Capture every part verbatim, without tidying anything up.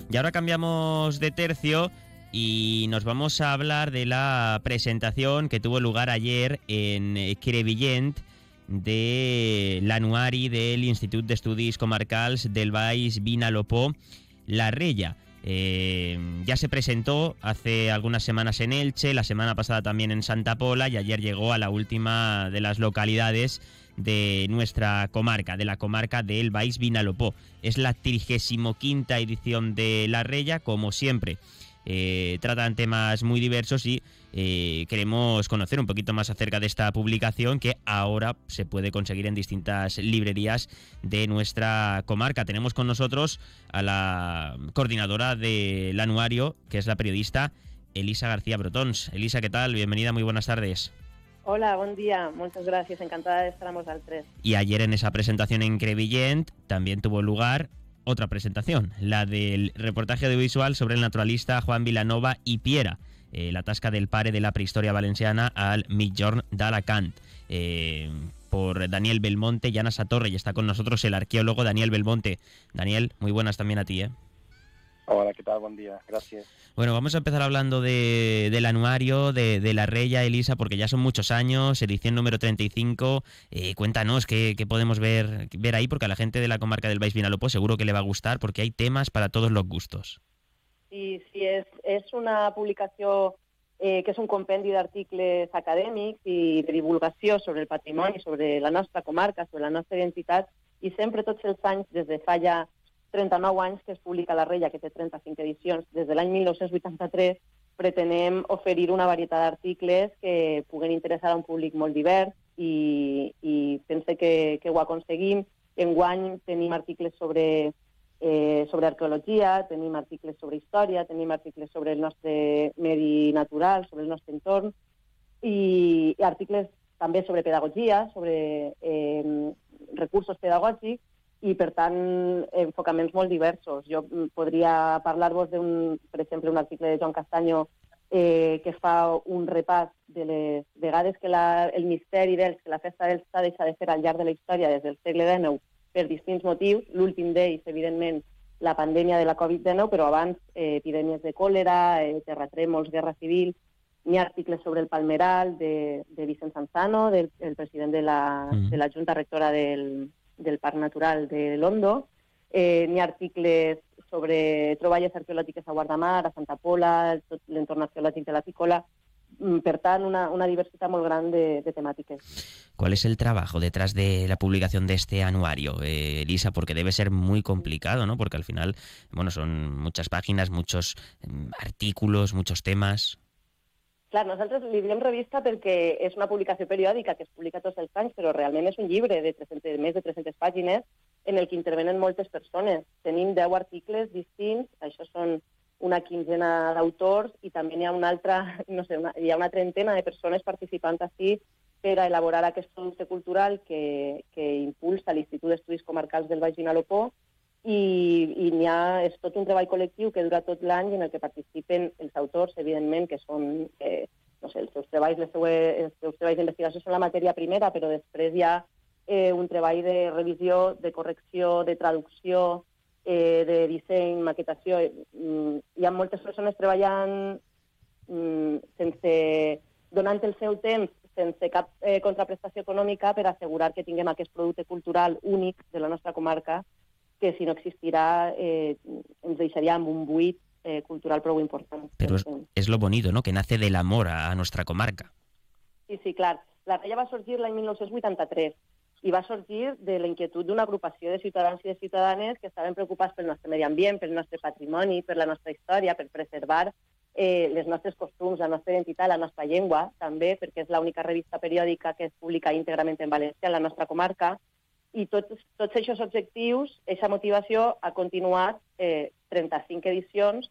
Y ahora cambiamos de tercio y nos vamos a hablar de la presentación que tuvo lugar ayer en Crevillent de l'anuari del Institut d'Estudis Comarcals del Baix Vinalopó, La Rella. Eh, ya se presentó hace algunas semanas en Elche, la semana pasada también en Santa Pola y ayer llegó a la última de las localidades de nuestra comarca, de la comarca del Baix Vinalopó. Es la trigésimo quinta edición de La Rella, como siempre. Eh, tratan temas muy diversos y eh, queremos conocer un poquito más acerca de esta publicación que ahora se puede conseguir en distintas librerías de nuestra comarca. Tenemos con nosotros a la coordinadora del anuario, que es la periodista Elisa García Brotons. Elisa, ¿qué tal? Bienvenida, muy buenas tardes. Hola, buen día, muchas gracias, encantada de estar amb vosaltres. Y ayer en esa presentación en Crevillent también tuvo lugar otra presentación, la del reportaje audiovisual sobre el naturalista Juan Vilanova i Piera, eh, la tasca del pare de la prehistoria valenciana al Migjorn d'Alacant, eh, por Daniel Belmonte y Ana Satorre, y está con nosotros el arqueólogo Daniel Belmonte. Daniel, muy buenas también a ti, ¿eh? Hola, ¿qué tal? Buen día, gracias. Bueno, vamos a empezar hablando de, del anuario de, de La Rella, Elisa, porque ya son muchos años, edición número treinta y cinco. Eh, cuéntanos qué, qué podemos ver, ver ahí, porque a la gente de la comarca del Baix Vinalopó seguro que le va a gustar, porque hay temas para todos los gustos. Sí, sí, és, és una publicació eh, que és un compendi d'articles acadèmics i de divulgació sobre el patrimoni, sobre la nostra comarca, sobre la nostra identitat, i sempre tots els anys, des de fa ja trenta-nou anys que es publica La Rella, que té trenta-cinc edicions, des de l'any mil nou-cents vuitanta-tres, pretenem oferir una varietat d'articles que puguen interessar a un públic molt divers i, i pense que, que ho aconseguim. Enguany tenim articles sobre, eh, sobre arqueologia, tenim articles sobre història, tenim articles sobre el nostre medi natural, sobre el nostre entorn, i, i articles també sobre pedagogia, sobre eh, recursos pedagògics, i, per tant, enfocaments molt diversos. Jo podria parlar-vos d'un, per exemple, un article de Joan Castaño eh, que fa un repàs de les vegades que la, el misteri d'Elx, que la festa d'Elx s'ha deixat de fer al llarg de la història des del segle dinou per distints motius. L'últim d'ells, evidentment, la pandèmia de la covid dinou, però abans eh, epidèmies de còlera, eh, terratrèmols, guerra civil. N'hi ha articles sobre el palmeral de, de Vicent Sanzano, del el president de la, mm. de la Junta Rectora del del Parc Natural de Londo. Eh, n'hi ha articles sobre troballes arqueològiques a Guardamar, a Santa Pola, tot l'entorn arqueològic de la Pícola. Per tant, una, una diversidad muy grande de, de temáticas. ¿Cuál es el trabajo detrás de la publicación de este anuario, eh, Elisa? Porque debe ser muy complicado, ¿no? Porque al final, bueno, son muchas páginas, muchos eh, artículos, muchos temas. Clar, nosaltres li diem revista perquè és una publicació periòdica que es publica tots els anys, però realment és un llibre de tres-centes, més de tres-centes pàgines en el que intervenen moltes persones. Tenim deu articles distints, això són una quinzena d'autors, i també hi ha una altra, no sé, una, hi ha una trentena de persones participant així per a elaborar aquest producte cultural que, que impulsa l'Institut d'Estudis Comarcals del Baix Vinalopó, i, i n'hi ha, és tot un treball col·lectiu que dura tot l'any en el que participen els autors, evidentment, que són, eh, no sé, els seus treballs, les seues, els seus treballs d'investigació són la matèria primera, però després hi ha eh, un treball de revisió, de correcció, de traducció, eh, de disseny, maquetació. Mm, hi ha moltes persones treballant mm, sense, donant el seu temps, sense cap eh, contraprestació econòmica per assegurar que tinguem aquest producte cultural únic de la nostra comarca, que si no existirà eh, ens deixaria amb un buit eh, cultural prou important. Pero es, es lo bonito, ¿no?, que nace del amor a, a nuestra comarca. Sí, sí, clar. La Rella va sorgir l'any mil nou-cents vuitanta-tres i va sorgir de la inquietud d'una agrupació de ciutadans i de ciutadanes que estaven preocupats pel nostre medi ambient, pel nostre patrimoni, per la nostra història, per preservar eh, les nostres costums, la nostra identitat, la nostra llengua, també, perquè és l'única revista periòdica que es publica íntegrament en valencià en la nostra comarca. I tots, tots aquests objectius, aquesta motivació ha continuat eh, trenta-cinc edicions,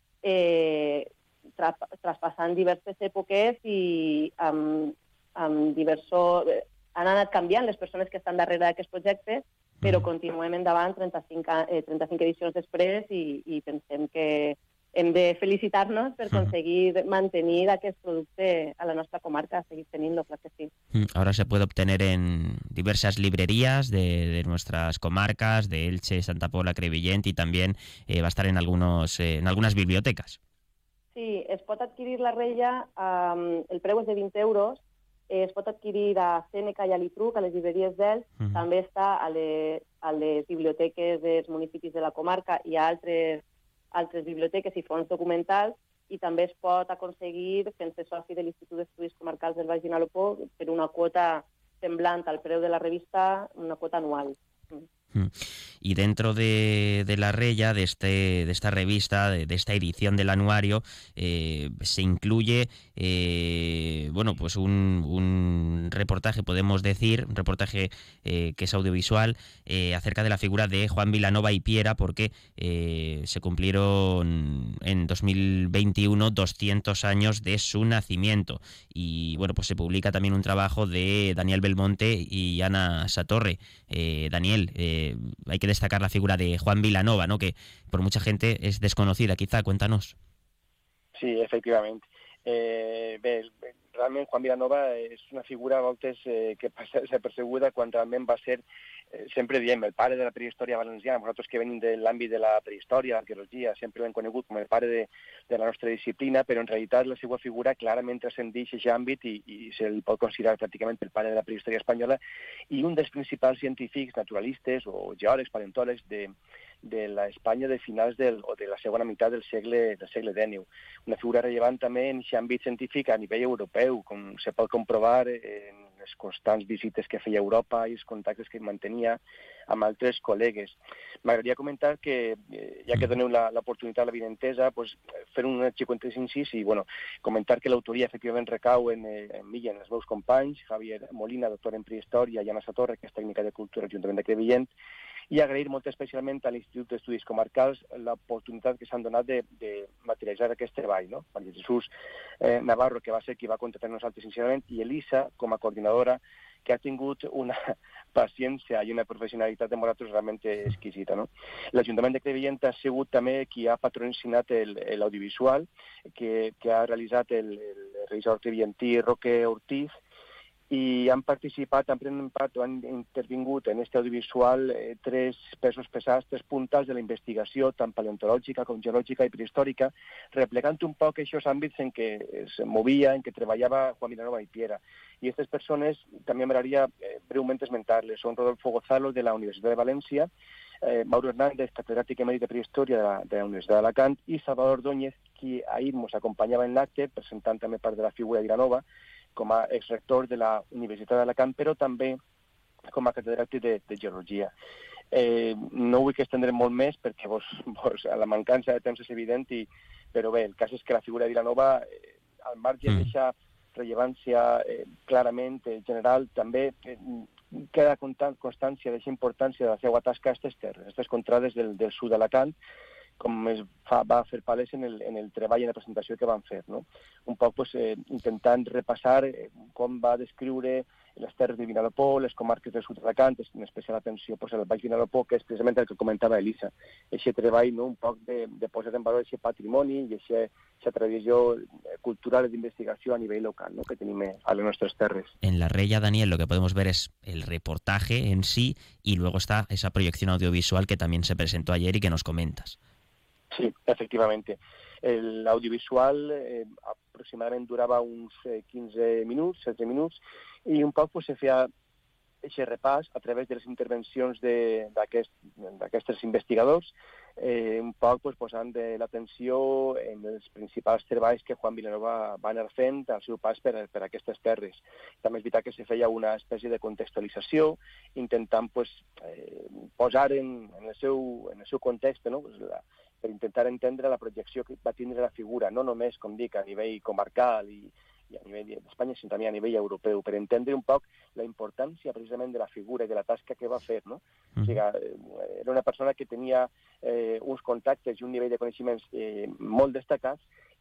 eh, tra traspassant diverses èpoques i amb, amb diversos... Eh, han anat canviant les persones que estan darrere d'aquest projecte, però continuem endavant trenta-cinc, eh, trenta-cinc edicions després i, i pensem que hem de felicitar-nos per conseguir mantenir aquest producte a la nostra comarca, seguir teniendo, claro que sí. Ahora se puede obtener en diversas librerías de, de nuestras comarcas, de Elche, Santa Pola, Crevillent, y también eh, va a estar en, algunos, eh, en algunas bibliotecas. Sí, es pot adquirir la rella, um, el preu és de vint euros, eh, es pot adquirir a Sèneca i a l'Itruc, a les llibreries d'Elx, uh -huh. també està a les, a les biblioteques dels municipis de la comarca i a altres altres biblioteques i fons documentals, i també es pot aconseguir fent-se soci de l'Institut d'Estudis Comarcals del Baix Vinalopó per una quota semblant al preu de la revista, una quota anual. Mm. Y dentro de, de la rella, de, este, de esta revista, de, de esta edición del anuario, eh, se incluye eh, bueno, pues un, un reportaje, podemos decir, un reportaje eh, que es audiovisual, eh, acerca de la figura de Juan Vilanova y Piera, porque eh, se cumplieron en dos mil veintiuno doscientos años de su nacimiento. Y bueno, pues se publica también un trabajo de Daniel Belmonte y Ana Satorre. Eh, Daniel, eh, hay que destacar la figura de Juan Vilanova, ¿no?, que por mucha gente es desconocida, quizá. Cuéntanos. Sí, efectivamente. Eh, bé, realment Juan Vilanova és una figura a voltes eh, que passa desapercebuda quan realment va ser, eh, sempre diem, el pare de la prehistòria valenciana. Nosaltres que venim de l'àmbit de la prehistòria, l'arqueologia, sempre l'hem conegut com el pare de, de la nostra disciplina, però en realitat la seva figura clarament transcendeix aquest àmbit i, i se li pot considerar pràcticament el pare de la prehistòria espanyola i un dels principals científics, naturalistes o geòlegs, paleontòlegs de de l'Espanya de finals del, o de la segona meitat del segle del segle dènou. Una figura rellevant també en aquest àmbit científic a nivell europeu, com se pot comprovar en les constants visites que feia a Europa i els contactes que mantenia amb altres col·legues. M'agradaria comentar que, ja que doneu l'oportunitat a la vinentesa, pues, fer un xicotet incís i bueno, comentar que l'autoria efectivament recau en, en mi i en els meus companys, Javier Molina, doctor en prehistòria, i Ana Satorre, que és tècnica de cultura al Ajuntament de Crevillent, i agrair molt especialment a l'Institut d'Estudis Comarcals l'oportunitat que s'han donat de, de materialitzar aquest treball, no? Maria Jesús eh, Navarro, que va ser qui va contactar amb nosaltres sincerament, i Elisa, com a coordinadora, que ha tingut una paciència i una professionalitat de nosaltres realment exquisita, no? L'Ajuntament de Crevillent ha sigut també qui ha patrocinat l'audiovisual que, que ha realitzat el, el revisor crevillentí Roque Ortiz, i han participat, han pres part, han intervingut en aquest audiovisual eh, tres pesos pesats, tres puntals de la investigació, tant paleontològica com geològica i prehistòrica, replegant un poc aquests àmbits en què es movia, en què treballava Juan Vilanova y Piera. I aquestes persones també m'agradaria eh, breument esmentar-les. Són Rodolfo Gonzalo, de la Universitat de València, eh, Mauro Hernández, catedràtic emèrit de prehistòria de la, de la Universitat d'Alacant, i Salvador Dóñez, qui ahir ens acompanyava en l'acte, presentant també part de la figura de Vilanova, com a exrector de la Universitat d'Alacant, però també com a catedràtic de, de geologia. Eh, no vull que estendrem molt més perquè vos, vos, la mancança de temps és evident, i, però bé, el cas és que la figura de Vilanova, eh, al marge mm. d'aquesta rellevància eh, clarament eh, general, també eh, queda constància d'aquesta importància de la seva tasca a aquestes terres, aquestes contrades del, del sud d'Alacant, com es fa, va fer palès en el, en el treball i en la presentació que van fer, no? Un poc pues, eh, intentant repassar eh, com va descriure les terres de Vinalopó, les comarques del sud d'Alacant, en especial atenció pues, al Baix Vinalopó, que és precisament el que comentava Elisa. Aquest treball, no? Un poc de, de posar en valor aquest patrimoni i aquesta tradició cultural d'investigació a nivell local, ¿no?, que tenim a les nostres terres. En la rella, Daniel, lo que podemos ver es el reportaje en sí y luego está esa proyección audiovisual que también se presentó ayer y que nos comentas. Sí, efectivamente. El audiovisual eh, aproximadament durava uns eh, quinze minuts, setze minuts, i un poc pues, se feia aquest repàs a través de les intervencions d'aquests aquest, investigadors, eh, un poc pues, posant de l'atenció en els principals treballs que Juan Vilanova va anar fent al seu pas per, per aquestes terres. També és veritat que se feia una espècie de contextualització, intentant pues, eh, posar en, en, el seu, en el seu context, no? Pues, la, per intentar entendre la projecció que va tindre la figura, no només, com dic, a nivell comarcal i, i a nivell d'Espanya, sinó també a nivell europeu, per entendre un poc la importància precisament de la figura i de la tasca que va fer, no? Mm. O sigui, era una persona que tenia eh, uns contactes i un nivell de coneixements eh, molt destacats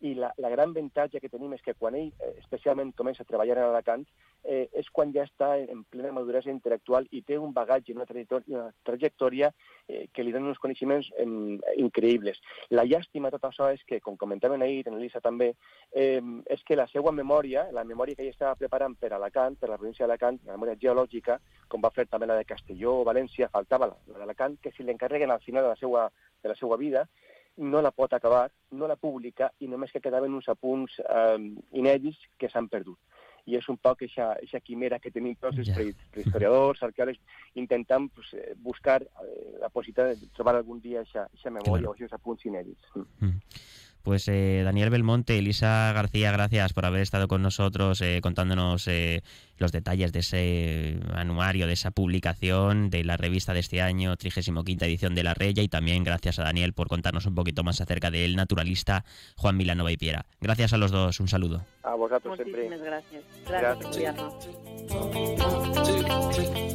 i la, la gran avantatge que tenim és que quan ell eh, especialment comença a treballar en Alacant eh, és quan ja està en plena maduresa intel·lectual i té un bagatge i una trajectòria, una trajectòria eh, que li donen uns coneixements eh, increïbles. La llàstima de tot això és que, com comentaven ahir, en Elisa també, eh, és que la seva memòria, la memòria que ell estava preparant per Alacant, per la província d'Alacant, la memòria geològica, com va fer també la de Castelló o València, faltava la, la d'Alacant, que si l'encarreguen al final de la seva, de la seva vida, no la pot acabar, no la publica i només que quedaven uns apunts eh, inèdits que s'han perdut. I és un poc aquesta quimera que tenim tots els yeah. historiadors, arqueòlegs, intentant pues, buscar eh, la possibilitat de trobar algun dia aquesta memòria claro. o aquests apunts inèdits. Mm. Pues eh, Daniel Belmonte, Elisa García, gracias por haber estado con nosotros eh, contándonos eh, los detalles de ese anuario, de esa publicación de la revista de este año, trigésima quinta edición de La Rella, y también gracias a Daniel por contarnos un poquito más acerca del naturalista Juan Vilanova y Piera. Gracias a los dos, un saludo. A vosotros siempre. Muchísimas gracias. Gracias, gracias. gracias.